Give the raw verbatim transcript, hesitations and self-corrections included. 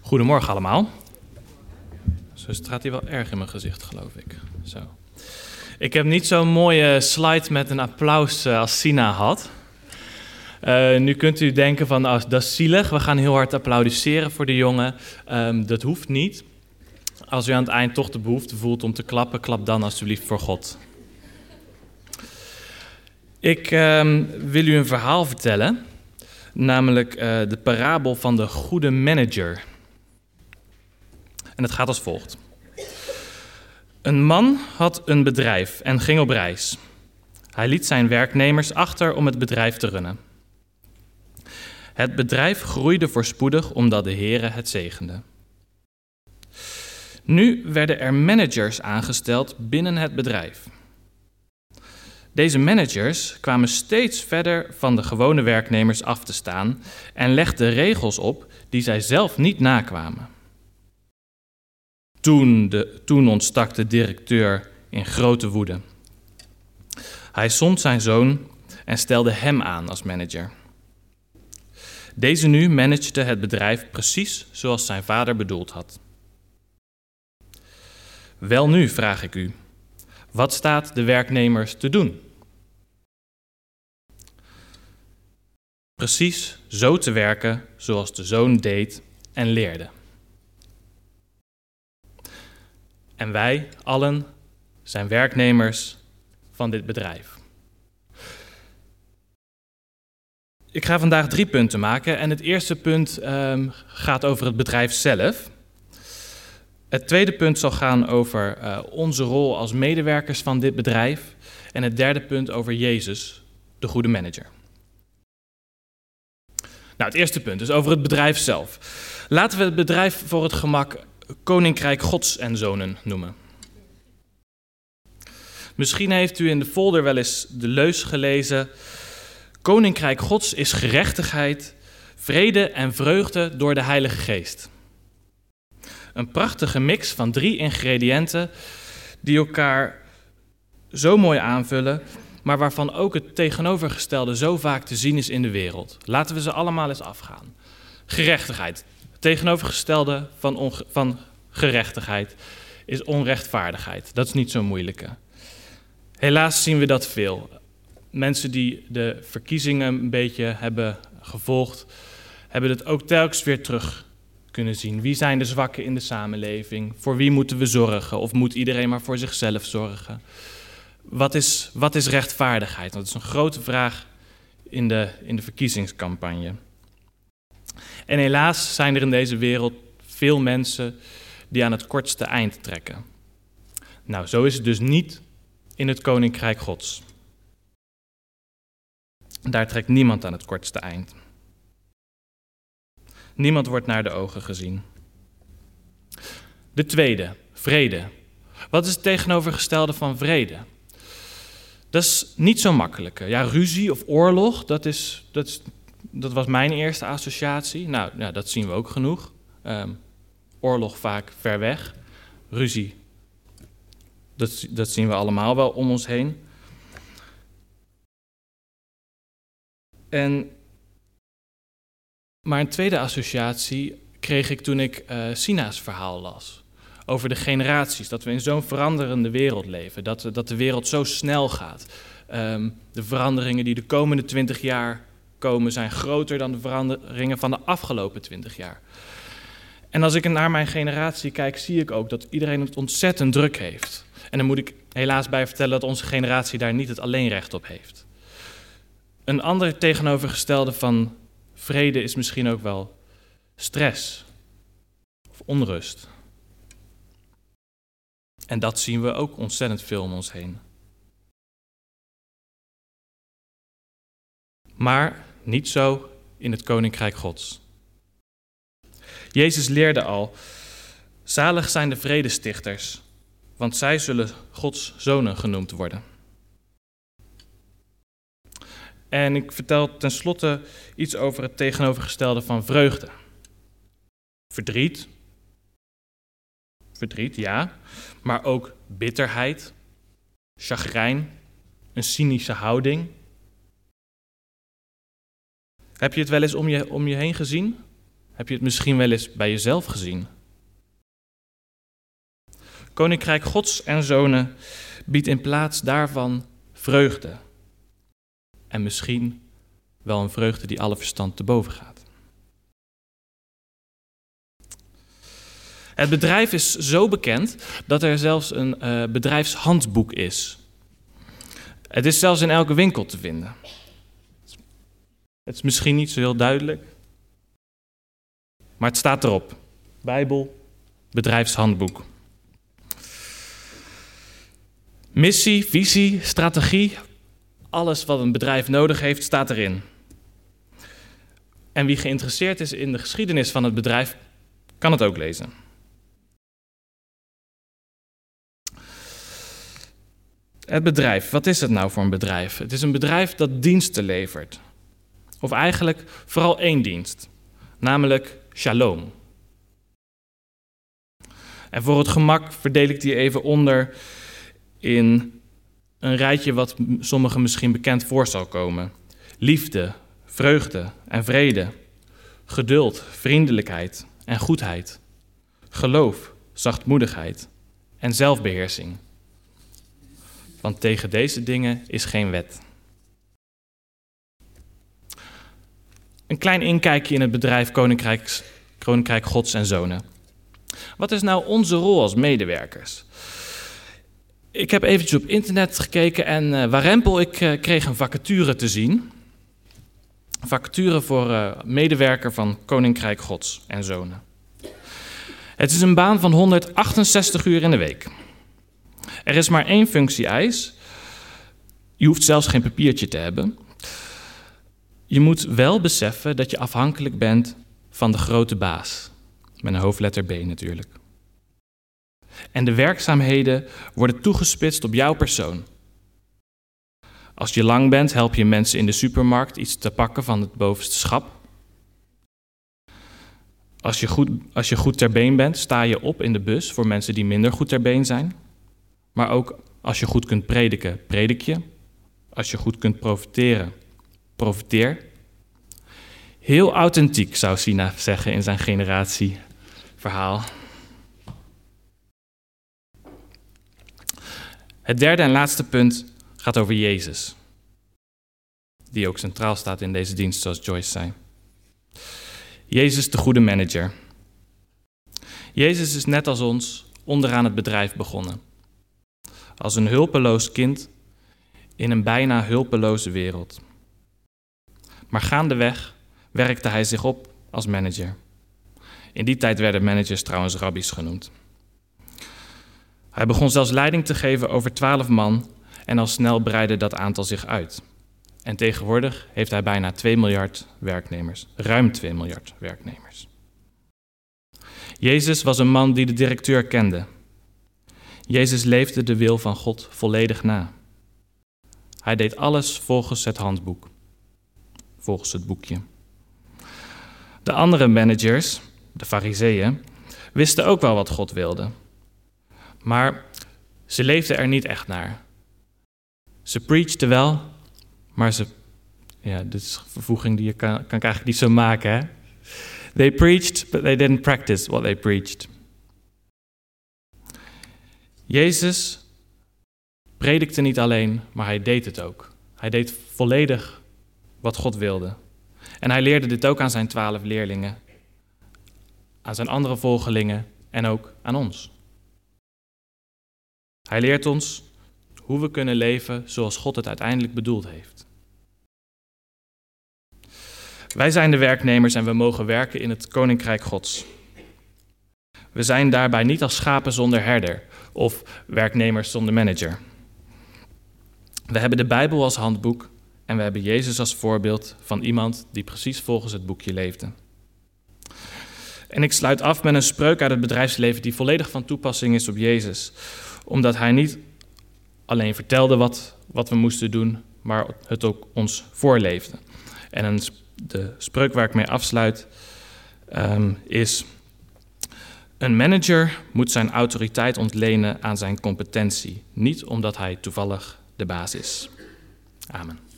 Goedemorgen allemaal. Zo staat hij wel erg in mijn gezicht, geloof ik. Zo. Ik heb niet zo'n mooie slide met een applaus als Sina had. Uh, nu kunt u denken van, oh, dat is zielig, we gaan heel hard applaudisseren voor de jongen. Um, dat hoeft niet. Als u aan het eind toch de behoefte voelt om te klappen, klap dan alsjeblieft voor God. Ik um, wil u een verhaal vertellen, namelijk uh, de parabel van de goede manager. En het gaat als volgt. Een man had een bedrijf en ging op reis. Hij liet zijn werknemers achter om het bedrijf te runnen. Het bedrijf groeide voorspoedig omdat de Heere het zegende. Nu werden er managers aangesteld binnen het bedrijf. Deze managers kwamen steeds verder van de gewone werknemers af te staan en legden regels op die zij zelf niet nakwamen. Toen, de, toen ontstak de directeur in grote woede. Hij zond zijn zoon en stelde hem aan als manager. Deze nu managede het bedrijf precies zoals zijn vader bedoeld had. Welnu, vraag ik u, wat staat de werknemers te doen? Precies zo te werken zoals de zoon deed en leerde. En wij allen zijn werknemers van dit bedrijf. Ik ga vandaag drie punten maken en het eerste punt um, gaat over het bedrijf zelf. Het tweede punt zal gaan over uh, onze rol als medewerkers van dit bedrijf. En het derde punt over Jezus, de goede manager. Nou, het eerste punt is over het bedrijf zelf. Laten we het bedrijf voor het gemak Koninkrijk Gods en Zonen noemen. Misschien heeft u in de folder wel eens de leus gelezen. Koninkrijk Gods is gerechtigheid, vrede en vreugde door de Heilige Geest. Een prachtige mix van drie ingrediënten die elkaar zo mooi aanvullen, maar waarvan ook het tegenovergestelde zo vaak te zien is in de wereld. Laten we ze allemaal eens afgaan. Gerechtigheid. Het tegenovergestelde van, onge- van gerechtigheid is onrechtvaardigheid. Dat is niet zo moeilijke. Helaas zien we dat veel. Mensen die de verkiezingen een beetje hebben gevolgd, hebben het ook telkens weer terug kunnen zien. Wie zijn de zwakken in de samenleving? Voor wie moeten we zorgen? Of moet iedereen maar voor zichzelf zorgen? Wat is, wat is rechtvaardigheid? Dat is een grote vraag in de, in de verkiezingscampagne. En helaas zijn er in deze wereld veel mensen die aan het kortste eind trekken. Nou, zo is het dus niet in het Koninkrijk Gods. Daar trekt niemand aan het kortste eind. Niemand wordt naar de ogen gezien. De tweede, vrede. Wat is het tegenovergestelde van vrede? Dat is niet zo makkelijk. Ja, ruzie of oorlog, dat, is, dat, is, dat was mijn eerste associatie. Nou, ja, dat zien we ook genoeg. Um, oorlog vaak ver weg. Ruzie, dat, dat zien we allemaal wel om ons heen. En, maar een tweede associatie kreeg ik toen ik uh, Sina's verhaal las. Over de generaties, dat we in zo'n veranderende wereld leven. Dat, dat de wereld zo snel gaat. Um, de veranderingen die de komende twintig jaar komen zijn groter dan de veranderingen van de afgelopen twintig jaar. En als ik naar mijn generatie kijk, zie ik ook dat iedereen het ontzettend druk heeft. En dan moet ik helaas bij vertellen dat onze generatie daar niet het alleen recht op heeft. Een ander tegenovergestelde van vrede is misschien ook wel stress of onrust. En dat zien we ook ontzettend veel om ons heen. Maar niet zo in het Koninkrijk Gods. Jezus leerde al, zalig zijn de vredestichters, want zij zullen Gods zonen genoemd worden. En ik vertel tenslotte iets over het tegenovergestelde van vreugde. Verdriet. Verdriet, ja. Maar ook bitterheid, chagrijn, een cynische houding. Heb je het wel eens om je, om je heen gezien? Heb je het misschien wel eens bij jezelf gezien? Koninkrijk Gods en Zonen biedt in plaats daarvan vreugde. En misschien wel een vreugde die alle verstand te boven gaat. Het bedrijf is zo bekend dat er zelfs een uh, bedrijfshandboek is. Het is zelfs in elke winkel te vinden. Het is misschien niet zo heel duidelijk, maar het staat erop. Bijbel, bedrijfshandboek. Missie, visie, strategie, alles wat een bedrijf nodig heeft, staat erin. En wie geïnteresseerd is in de geschiedenis van het bedrijf, kan het ook lezen. Het bedrijf, wat is het nou voor een bedrijf? Het is een bedrijf dat diensten levert. Of eigenlijk vooral één dienst, namelijk shalom. En voor het gemak verdeel ik die even onder in een rijtje wat sommigen misschien bekend voor zal komen. Liefde, vreugde en vrede, geduld, vriendelijkheid en goedheid, geloof, zachtmoedigheid en zelfbeheersing. Want tegen deze dingen is geen wet. Een klein inkijkje in het bedrijf Koninkrijk, Koninkrijk Gods en Zonen. Wat is nou onze rol als medewerkers? Ik heb eventjes op internet gekeken en uh, warempel, ik uh, kreeg een vacature te zien. Een vacature voor uh, medewerker van Koninkrijk Gods en Zonen. Het is een baan van honderdachtenzestig uur in de week. Er is maar één functie-eis. Je hoeft zelfs geen papiertje te hebben. Je moet wel beseffen dat je afhankelijk bent van de grote baas. Met een hoofdletter B natuurlijk. En de werkzaamheden worden toegespitst op jouw persoon. Als je lang bent, help je mensen in de supermarkt iets te pakken van het bovenste schap. Als je goed, als je goed ter been bent, sta je op in de bus voor mensen die minder goed ter been zijn. Maar ook als je goed kunt prediken, predik je. Als je goed kunt profiteren, profiteer. Heel authentiek, zou Sina zeggen in zijn generatieverhaal. Het derde en laatste punt gaat over Jezus. Die ook centraal staat in deze dienst, zoals Joyce zei. Jezus, de goede manager. Jezus is net als ons onderaan het bedrijf begonnen. Als een hulpeloos kind in een bijna hulpeloze wereld. Maar gaandeweg werkte hij zich op als manager. In die tijd werden managers trouwens rabbies genoemd. Hij begon zelfs leiding te geven over twaalf man en al snel breidde dat aantal zich uit. En tegenwoordig heeft hij bijna twee miljard werknemers, ruim twee miljard werknemers. Jezus was een man die de directeur kende. Jezus leefde de wil van God volledig na. Hij deed alles volgens het handboek, volgens het boekje. De andere managers, de farizeeën, wisten ook wel wat God wilde. Maar ze leefden er niet echt naar. Ze preachten wel, maar ze... Ja, dit is een vervoeging die je kan, kan ik eigenlijk niet zo maken, hè? They preached, but they didn't practice what they preached. Jezus predikte niet alleen, maar hij deed het ook. Hij deed volledig wat God wilde. En hij leerde dit ook aan zijn twaalf leerlingen, aan zijn andere volgelingen en ook aan ons. Hij leert ons hoe we kunnen leven zoals God het uiteindelijk bedoeld heeft. Wij zijn de werknemers en we mogen werken in het Koninkrijk Gods. We zijn daarbij niet als schapen zonder herder of werknemers zonder manager. We hebben de Bijbel als handboek en we hebben Jezus als voorbeeld van iemand die precies volgens het boekje leefde. En ik sluit af met een spreuk uit het bedrijfsleven die volledig van toepassing is op Jezus. Omdat hij niet alleen vertelde wat, wat we moesten doen, maar het ook ons voorleefde. En een, de spreuk waar ik mee afsluit um, is: een manager moet zijn autoriteit ontlenen aan zijn competentie, niet omdat hij toevallig de baas is. Amen.